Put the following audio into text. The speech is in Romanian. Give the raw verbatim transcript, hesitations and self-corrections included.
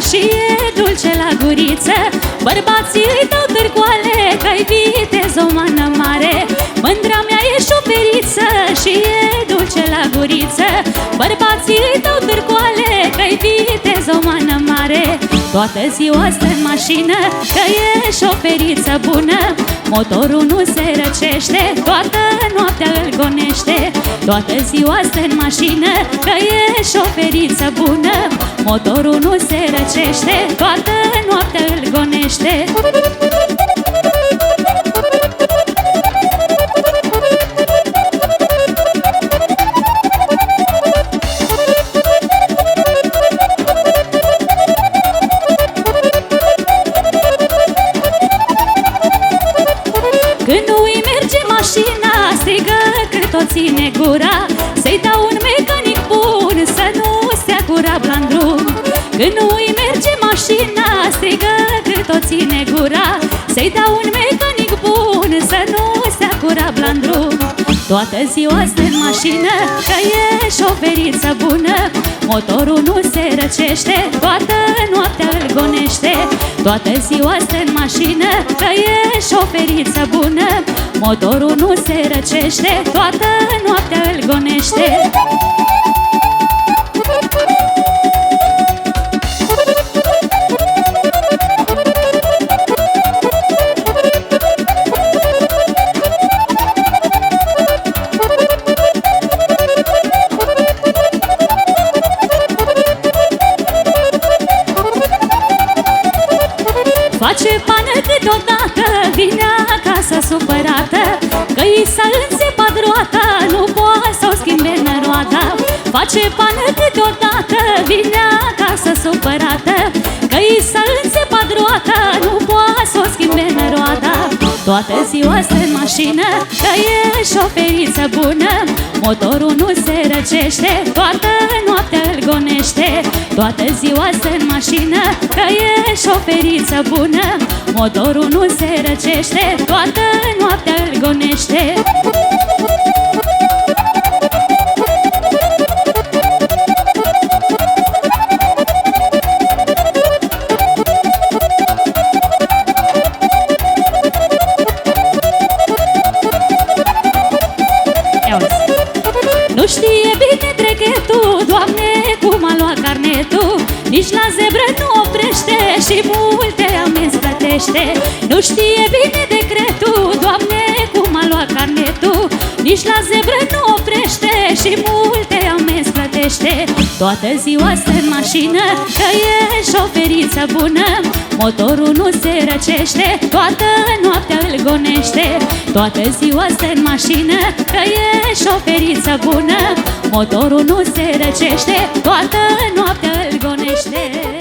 și e dulce la guriță. Bărbații îi dau târcoale, că-i vitez o mană mare. Mândra mea e șoferiță și e dulce la guriță. Bărbații îi dau târcoale, că-i vitez o mană mare. Toată ziua stă în mașină, că e șoferiță bună. Motorul nu se răcește, toată noaptea îl gonește. Toată ziua stă în mașină, că e șoferiță bună. Motorul nu se răcește, toată noaptea îl gonește. Când nu-i merge mașina, strigă cât o ține gura. Să-i dau un mecanic bun, să nu stea gura bla-n drum. Când nu-i merge mașina, strigă cât o ține gura. Să-i dau un mecanic bun, să nu stea gura bla-n drum. Toată ziua stă în mașină, că e șoferiță bună. Motorul nu se răcește, toată noaptea îl gonește. Toată ziua stă în mașină, că e șoferiță bună. Motorul nu se răcește, toată noaptea îl gonește. Face pană câteodată, vine acasă supărată, că i s-a înțepat roata, nu poate să o schimbe în roata. Face pană câteodată, vine acasă supărată, că i s-a înțepat roata, nu poate să o schimbe în roata. Toată ziua stă în mașină, că e șoferiță bună. Motorul nu se răcește, toată noaptea îl gonește. Toată ziua stă în mașină, că e șoferiță bună. Motorul nu se răcește, toată noaptea îl gonește. Nu știe bine trechetul, Doamne, cum a luat carnetul. Nici la zebră nu oprește și multe amenzi plătește. Nu știe bine decretul, Doamne, cum a luat carnetul. Nici la zebră nu oprește și multe amenzi plătește. Toată ziua stă în mașină, că e șoferiță bună. Motorul nu se răcește, toată noaptea îl gonește. Toată ziua stă în mașină, că e șoferiță bună. Motorul nu se răcește, toată noaptea îl gonește.